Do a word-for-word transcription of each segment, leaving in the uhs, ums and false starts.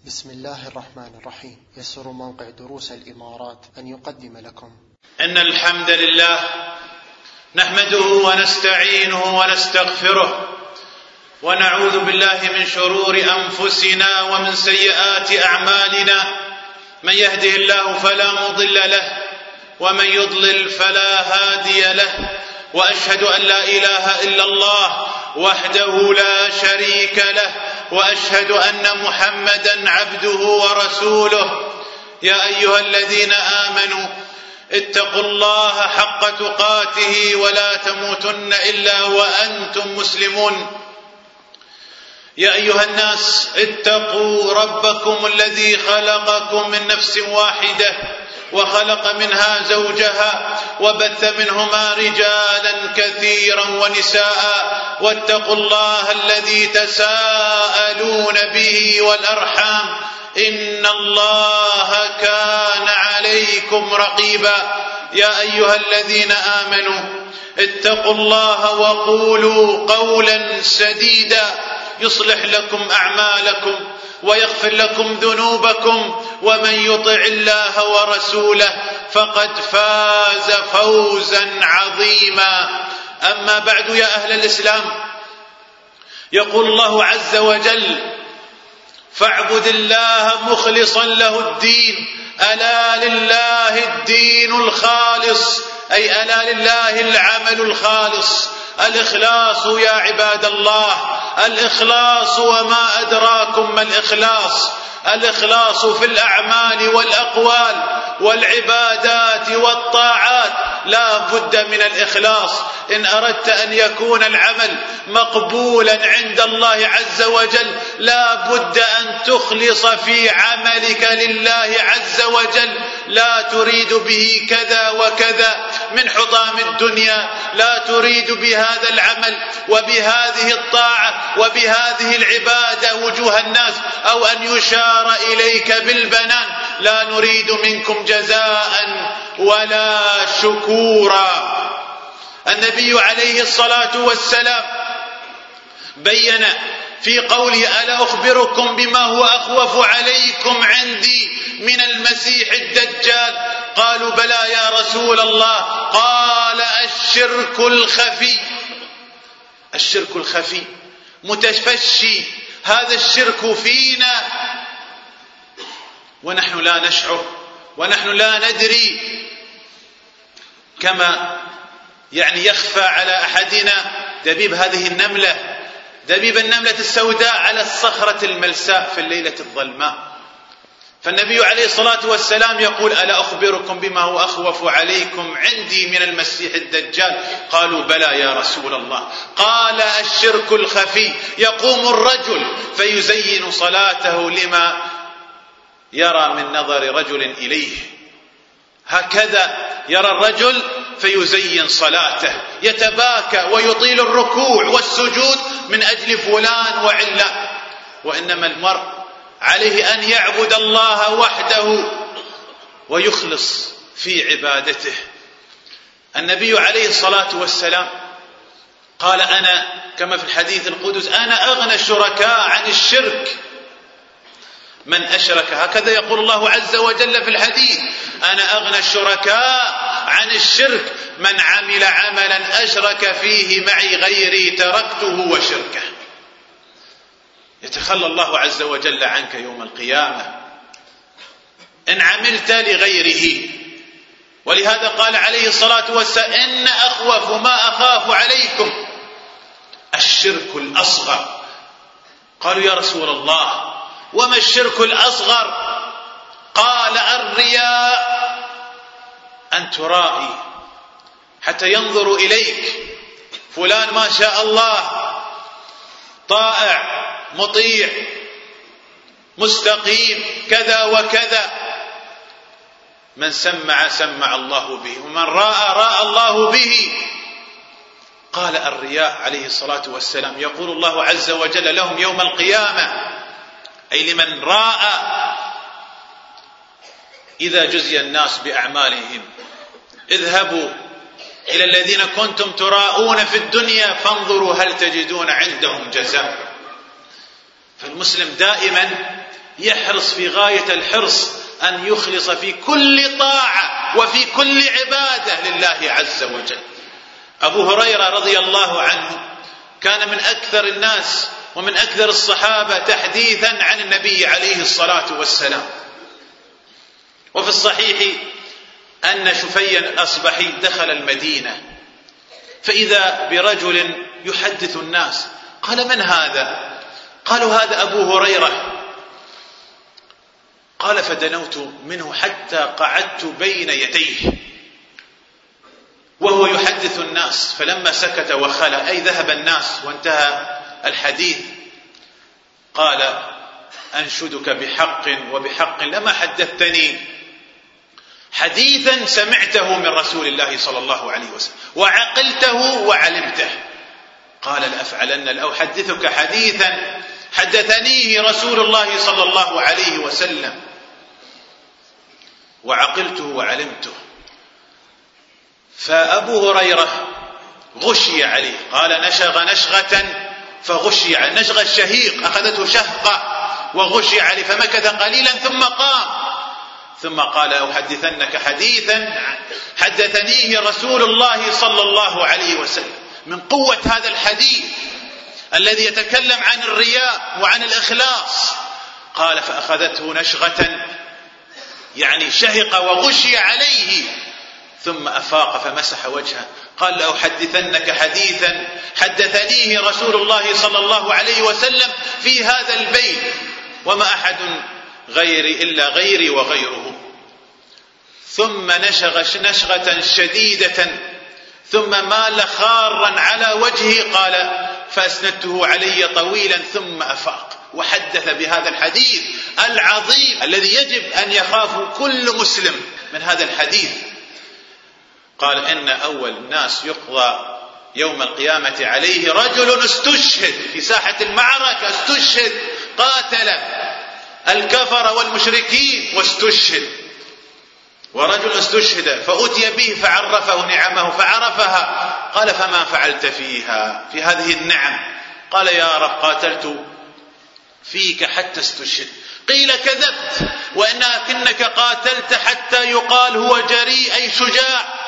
بسم الله الرحمن الرحيم. يسر موقع دروس الإمارات أن يقدم لكم إن الحمد لله نحمده ونستعينه ونستغفره ونعوذ بالله من شرور أنفسنا ومن سيئات أعمالنا. من يهده الله فلا مضل له ومن يضلل فلا هادي له، وأشهد أن لا إله إلا الله وحده لا شريك له، وأشهد أن محمدا عبده ورسوله. يا أيها الذين آمنوا اتقوا الله حق تقاته ولا تموتن إلا وأنتم مسلمون. يا أيها الناس اتقوا ربكم الذي خلقكم من نفس واحدة وخلق منها زوجها وبث منهما رجالا كثيرا ونساء، واتقوا الله الذي تساءلون به والأرحام إن الله كان عليكم رقيبا. يا أيها الذين آمنوا اتقوا الله وقولوا قولا سديدا يصلح لكم أعمالكم ويغفر لكم ذنوبكم، ومن يطع الله ورسوله فقد فاز فوزا عظيما. أما بعد، يا أهل الإسلام، يقول الله عز وجل: فاعبد الله مخلصا له الدين، ألا لله الدين الخالص، أي ألا لله العمل الخالص. الإخلاص يا عباد الله، الإخلاص، وما أدراكم ما الإخلاص. الإخلاص في الأعمال والأقوال والعبادات والطاعات، لا بد من الإخلاص. إن أردت أن يكون العمل مقبولا عند الله عز وجل لا بد أن تخلص في عملك لله عز وجل، لا تريد به كذا وكذا من حطام الدنيا، لا تريد بهذا العمل وبهذه الطاعة وبهذه العبادة وجوه الناس أو أن يشار إليك بالبنان. لا نريد منكم جزاء ولا شكورا. النبي عليه الصلاة والسلام بين في قوله: ألا أخبركم بما هو أخوف عليكم عندي من المسيح الدجال؟ قالوا: بلى يا رسول الله. قال: الشرك الخفي. الشرك الخفي متفشي، هذا الشرك فينا ونحن لا نشعر ونحن لا ندري، كما يعني يخفى على أحدنا دبيب هذه النملة، دبيب النملة السوداء على الصخرة الملساء في الليلة الظلماء. فالنبي عليه الصلاة والسلام يقول: ألا أخبركم بما هو أخوف عليكم عندي من المسيح الدجال؟ قالوا: بلى يا رسول الله. قال: الشرك الخفي. يقوم الرجل فيزين صلاته لما يرى من نظر رجل إليه، هكذا يرى الرجل فيزين صلاته، يتباكى ويطيل الركوع والسجود من أجل فلان وعلة. وإنما المرء عليه أن يعبد الله وحده ويخلص في عبادته. النبي عليه الصلاة والسلام قال: أنا، كما في الحديث القدس: أنا أغنى الشركاء عن الشرك من أشرك. هكذا يقول الله عز وجل في الحديث: أنا أغنى الشركاء عن الشرك من عمل عملا أشرك فيه معي غيري تركته وشركه. يتخلى الله عز وجل عنك يوم القيامة إن عملت لغيره. ولهذا قال عليه الصلاة والسلام: إن أخوف ما أخاف عليكم الشرك الأصغر. قالوا: يا رسول الله، وما الشرك الأصغر؟ قال: الرياء، أن ترائي حتى ينظر إليك فلان ما شاء الله طائع مطيع مستقيم كذا وكذا. من سمع سمع الله به، ومن راى راى الله به. قال: الرياء عليه الصلاة والسلام يقول الله عز وجل لهم يوم القيامة، أي لمن راى: إذا جزي الناس بأعمالهم اذهبوا إلى الذين كنتم تراءون في الدنيا فانظروا هل تجدون عندهم جزاء. فالمسلم دائما يحرص في غاية الحرص أن يخلص في كل طاعة وفي كل عبادة لله عز وجل. أبو هريرة رضي الله عنه كان من أكثر الناس ومن أكثر الصحابة تحديثا عن النبي عليه الصلاة والسلام. وفي الصحيح أن شفيا الأصبحي دخل المدينة فإذا برجل يحدث الناس، قال: من هذا؟ قالوا: هذا أبو هريرة. قال: فدنوت منه حتى قعدت بين يديه وهو يحدث الناس، فلما سكت وخلى أي ذهب الناس وانتهى الحديث قال: أنشدك بحق وبحق لما حدثتني حديثا سمعته من رسول الله صلى الله عليه وسلم وعقلته وعلمته. قال: لأفعلن لأحدثك حديثا حدثنيه رسول الله صلى الله عليه وسلم وعقلته وعلمته. فأبو هريرة غشي عليه، قال: نشغ نشغة فغشي عليه، نشغ الشهيق أخذته شهقة وغشي عليه، فمكث قليلا ثم قام، ثم قال: أحدثنك حديثا حدثنيه رسول الله صلى الله عليه وسلم. من قوة هذا الحديث الذي يتكلم عن الرياء وعن الإخلاص، قال: فأخذته نشغة يعني شهق وغشي عليه، ثم أفاق فمسح وجهه، قال: لأحدثنك حديثا حدثنيه رسول الله صلى الله عليه وسلم في هذا البيت وما أحد غيري إلا غيري وغيره. ثم نشغ نشغة شديدة ثم مال خارا على وجهه، قال: فأسندته علي طويلا ثم أفاق، وحدث بهذا الحديث العظيم الذي يجب أن يخاف كل مسلم من هذا الحديث. قال: إن أول الناس يقضى يوم القيامة عليه رجل استشهد في ساحة المعركة، استشهد قاتل الكفر والمشركين واستشهد، ورجل استشهد فأتي به فعرفه نعمه فعرفها، قال: فما فعلت فيها في هذه النعم؟ قال: يا رب قاتلت فيك حتى استشهد. قيل: كذبت، وإنك قاتلت حتى يقال هو جريء أي شجاع.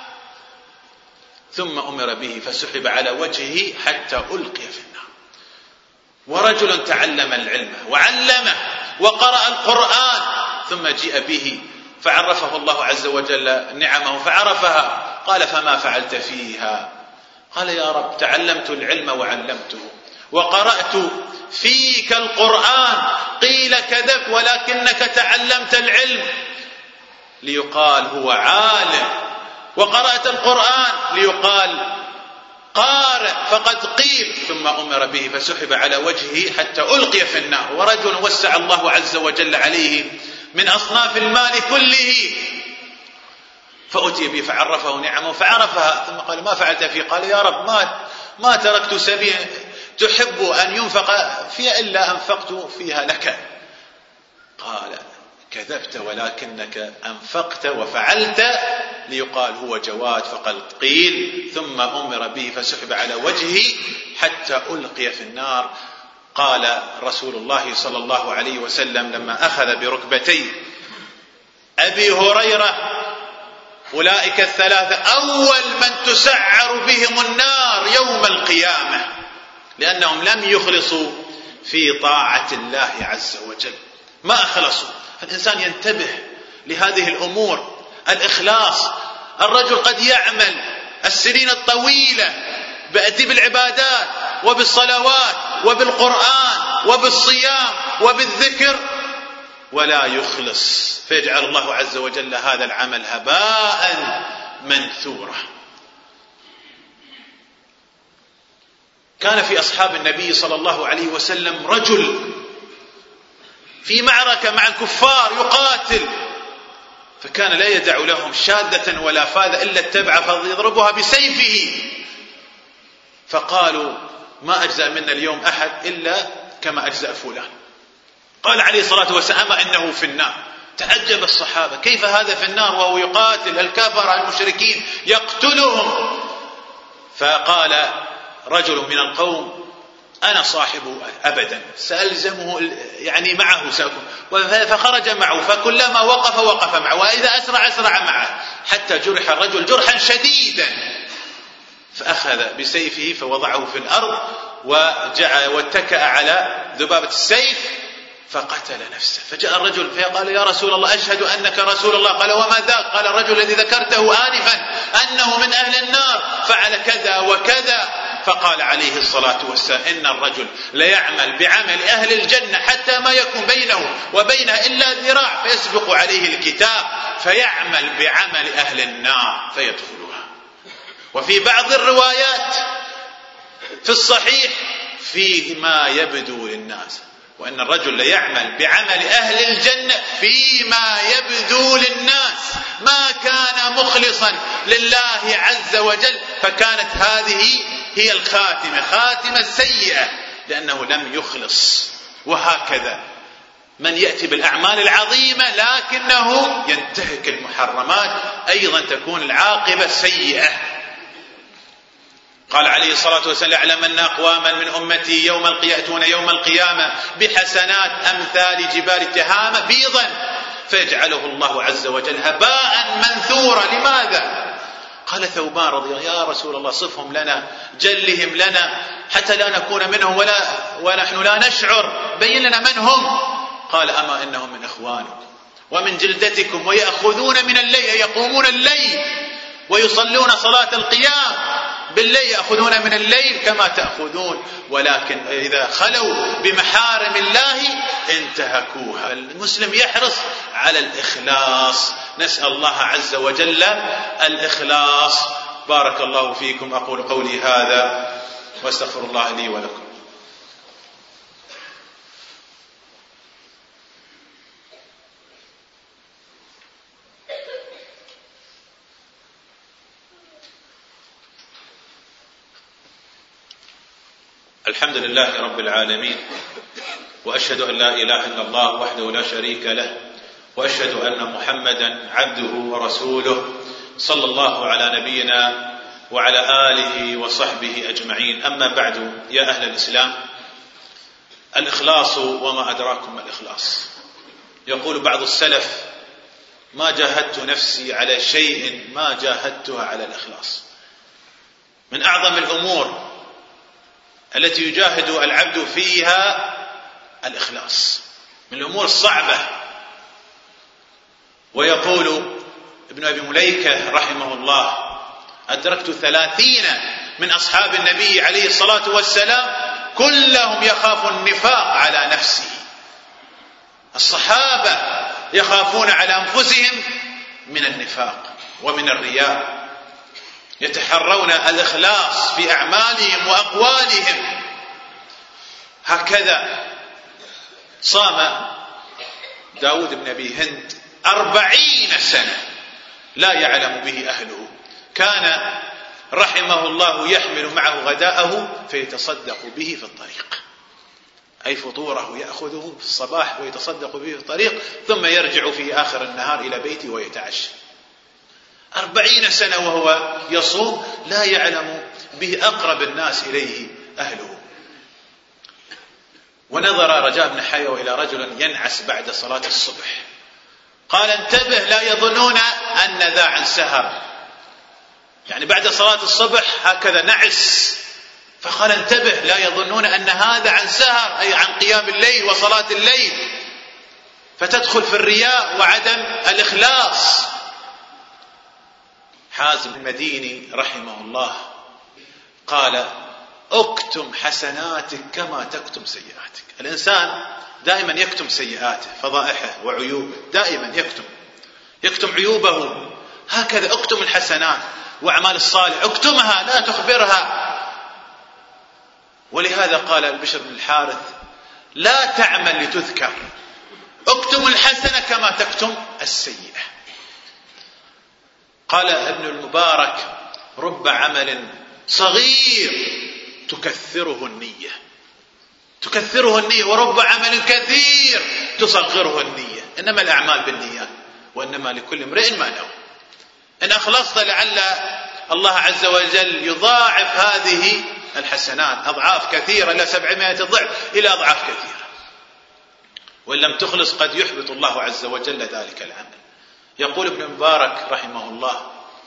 ثم أمر به فسحب على وجهه حتى ألقي في النار. ورجل تعلم العلم وعلمه وقرأ القرآن ثم جيء به فعرفه الله عز وجل نعمه فعرفها، قال: فما فعلت فيها؟ قال: يا رب تعلمت العلم وعلمته وقرأت فيك القرآن. قيل: كذبت، ولكنك تعلمت العلم ليقال هو عالم، وقرأت القرآن ليقال قارئ، فقد قيل. ثم أمر به فسحب على وجهه حتى ألقي في النار. ورجل وسع الله عز وجل عليه من أصناف المال كله فأتي به فعرفه نعمه فعرفها، ثم قال: ما فعلت فيه؟ قال: يا رب ما ما تركت سبيل تحب أن ينفق فيها إلا أنفقت فيها لك. قال: كذبت، ولكنك أنفقت وفعلت ليقال هو جواد، فقد قيل. ثم أمر به فسحب على وجهه حتى ألقي في النار. قال رسول الله صلى الله عليه وسلم لما أخذ بركبتي أبي هريرة: أولئك الثلاثة أول من تسعر بهم النار يوم القيامة، لأنهم لم يخلصوا في طاعة الله عز وجل، ما أخلصوا. فالإنسان ينتبه لهذه الأمور، الإخلاص. الرجل قد يعمل السنين الطويلة بأدب العبادات وبالصلوات وبالقرآن وبالصيام وبالذكر ولا يخلص، فيجعل الله عز وجل هذا العمل هباء منثورا. كان في أصحاب النبي صلى الله عليه وسلم رجل في معركة مع الكفار يقاتل، فكان لا يدع لهم شاذة ولا فاذة إلا اتبع فيضربها بسيفه، فقالوا: ما أجزأ منا اليوم أحد إلا كما أجزأ فلان. قال عليه الصلاة والسلام: إنه في النار. تعجب الصحابة: كيف هذا في النار وهو يقاتل الكفر المشركين يقتلهم؟ فقال رجل من القوم: أنا صاحبه أبدا، سألزمه يعني معه سأكون. فخرج معه، فكلما وقف وقف معه، وإذا أسرع أسرع معه، حتى جرح الرجل جرحا شديدا، فأخذ بسيفه فوضعه في الأرض وجعل واتكأ على ذبابة السيف فقتل نفسه. فجاء الرجل فقال: يا رسول الله أشهد أنك رسول الله. قال: وما ذاك؟ قال: الرجل الذي ذكرته آنفا أنه من أهل النار فعل كذا وكذا. فقال عليه الصلاة والسلام: إن الرجل ليعمل بعمل أهل الجنة حتى ما يكون بينه وبينها إلا ذراع، فيسبق عليه الكتاب فيعمل بعمل أهل النار فيدخلها. وفي بعض الروايات في الصحيح فيه ما يبدو للناس، وأن الرجل ليعمل بعمل أهل الجنة فيما يبدو للناس، ما كان مخلصا لله عز وجل، فكانت هذه هي الخاتمة، خاتمة سيئة لأنه لم يخلص. وهكذا من يأتي بالأعمال العظيمة لكنه ينتهك المحرمات أيضا تكون العاقبة سيئة. قال عليه الصلاة والسلام: لأعلمن أقواما من أمتي يوم القيامة يوم القيامة بحسنات أمثال جبال تهامة بيضا فيجعله الله عز وجل هباء منثورا. لماذا؟ قال ثوبان رضي الله: يا رسول الله صفهم لنا، جلهم لنا حتى لا نكون منهم ولا ونحن لا نشعر، بين لنا من هم. قال: أما إنهم من إخوانكم ومن جلدتكم ويأخذون من الليل، يقومون الليل ويصلون صلاة القيام بالليل، يأخذون من الليل كما تأخذون، ولكن إذا خلوا بمحارم الله انتهكوها. المسلم يحرص على الإخلاص، نسأل الله عز وجل الإخلاص. بارك الله فيكم. أقول قولي هذا واستغفر الله لي ولكم. الحمد لله رب العالمين، وأشهد أن لا إله إلا الله وحده لا شريك له، وأشهد أن محمدا عبده ورسوله، صلى الله على نبينا وعلى آله وصحبه أجمعين. أما بعد، يا أهل الإسلام، الإخلاص وما أدراكم ما الإخلاص. يقول بعض السلف: ما جاهدت نفسي على شيء ما جاهدتها على الإخلاص. من أعظم الأمور التي يجاهد العبد فيها الإخلاص، من الأمور الصعبة. ويقول ابن أبي مليكة رحمه الله: أدركت ثلاثين من أصحاب النبي عليه الصلاة والسلام كلهم يخاف النفاق على نفسه. الصحابة يخافون على أنفسهم من النفاق ومن الرياء، يتحرون الإخلاص في أعمالهم وأقوالهم. هكذا صام داود بن أبي هند أربعين سنة لا يعلم به أهله، كان رحمه الله يحمل معه غداءه فيتصدق به في الطريق، أي فطوره يأخذه في الصباح ويتصدق به في الطريق، ثم يرجع في آخر النهار إلى بيته ويتعشى. أربعين سنة وهو يصوم لا يعلم به أقرب الناس إليه أهله. ونظر رجاء بن حيوة إلى رجل ينعس بعد صلاة الصبح، قال: انتبه لا يظنون أن ذا عن سهر، يعني بعد صلاة الصبح هكذا نعس. فقال: انتبه لا يظنون أن هذا عن سهر، أي عن قيام الليل وصلاة الليل، فتدخل في الرياء وعدم الإخلاص. حازم المديني رحمه الله قال: اكتم حسناتك كما تكتم سيئاتك. الإنسان دائما يكتم سيئاته، فضائحه وعيوبه، دائما يكتم يكتم عيوبه. هكذا اكتم الحسنات وأعمال الصالح، اكتمها لا تخبرها. ولهذا قال البشر بن الحارث: لا تعمل لتذكر، اكتم الحسنة كما تكتم السيئة. قال ابن المبارك: رب عمل صغير تكثره النية تكثره النية ورب عمل كثير تصغره النية. إنما الأعمال بالنيات وإنما لكل امرئ ما نوى. إن أخلصت لعل الله عز وجل يضاعف هذه الحسنات أضعاف كثيرة إلى سبعمائة ضعف إلى أضعاف كثيرة، وإن لم تخلص قد يحبط الله عز وجل ذلك العمل. يقول ابن مبارك رحمه الله: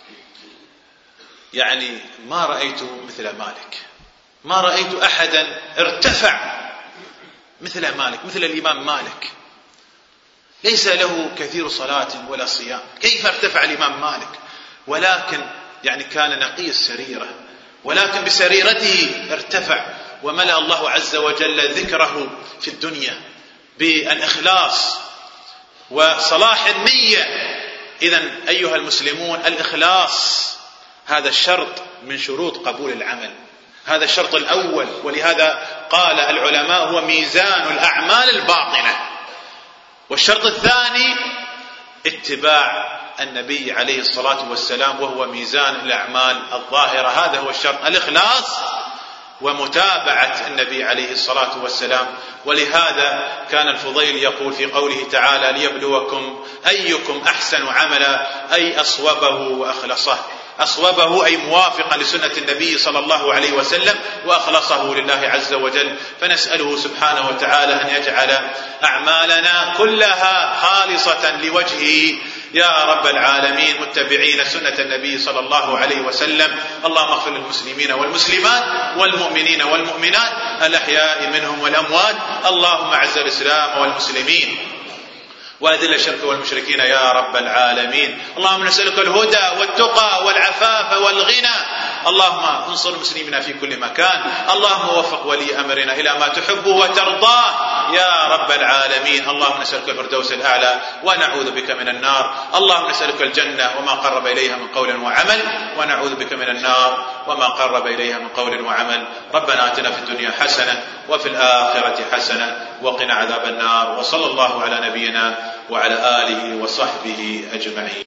يعني ما رأيت مثل مالك، ما رأيت أحدا ارتفع مثل مالك، مثل الإمام مالك، ليس له كثير صلاة ولا صيام، كيف ارتفع الإمام مالك؟ ولكن يعني كان نقي السريرة، ولكن بسريرته ارتفع، وملأ الله عز وجل ذكره في الدنيا بالإخلاص وصلاح النية. إذن أيها المسلمون، الإخلاص هذا الشرط من شروط قبول العمل، هذا الشرط الأول. ولهذا قال العلماء هو ميزان الأعمال الباطنة. والشرط الثاني اتباع النبي عليه الصلاة والسلام، وهو ميزان الأعمال الظاهرة. هذا هو الشرط، الإخلاص ومتابعة النبي عليه الصلاة والسلام. ولهذا كان الفضيل يقول في قوله تعالى: ليبلوكم أيكم أحسن عملا، أي أصوبه وأخلصه. أصوبه أي موافقا لسنة النبي صلى الله عليه وسلم، وأخلصه لله عز وجل. فنسأله سبحانه وتعالى أن يجعل أعمالنا كلها خالصة لوجهه يا رب العالمين، متبعين سنة النبي صلى الله عليه وسلم. اللهم اغفر للمسلمين والمسلمات والمؤمنين والمؤمنات الأحياء منهم والأموات. اللهم أعز الإسلام والمسلمين وأذل الشرك والمشركين يا رب العالمين. اللهم نسألك الهدى والتقى والعفاف والغنى. اللهم انصر المسلمين في كل مكان. اللهم وفق ولي أمرنا إلى ما تحبه وترضاه يا رب العالمين. اللهم نسألك الفردوس الأعلى ونعوذ بك من النار. اللهم نسألك الجنة وما قرب إليها من قول وعمل، ونعوذ بك من النار وما قرب إليها من قول وعمل. ربنا آتنا في الدنيا حسنة وفي الآخرة حسنة وقنا عذاب النار. وصلى الله على نبينا وعلى آله وصحبه أجمعين.